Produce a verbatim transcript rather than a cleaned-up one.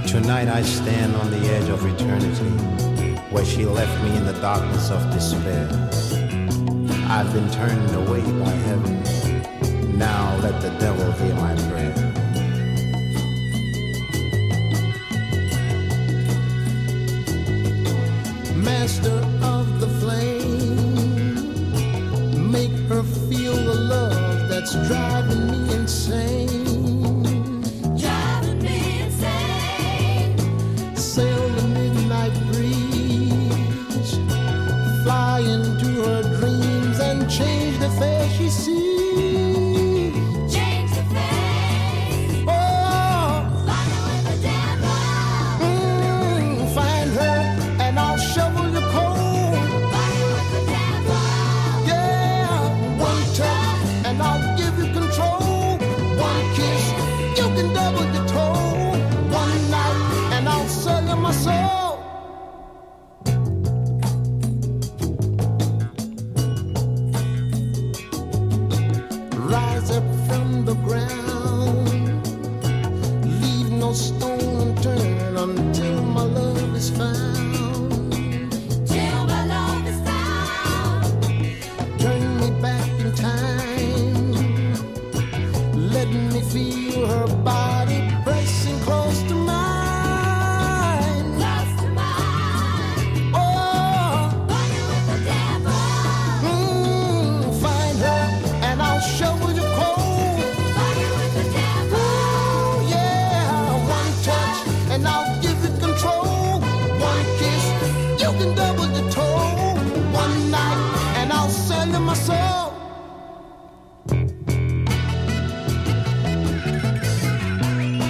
Tonight I stand on the edge of eternity, where she left me in the darkness of despair. I've been turned away by heaven. Now let the devil hear my prayer. Master of the flame, make her feel the love that's driving me insane. Change the face she sees. Change the face. Oh, Find her with the devil. Mm, find her and I'll shovel your coal. Find her with the devil. Yeah, one touch and I'll give you control. One kiss, you can double your toll. One night and I'll sell you my soul. Rise up from the ground, leave no stone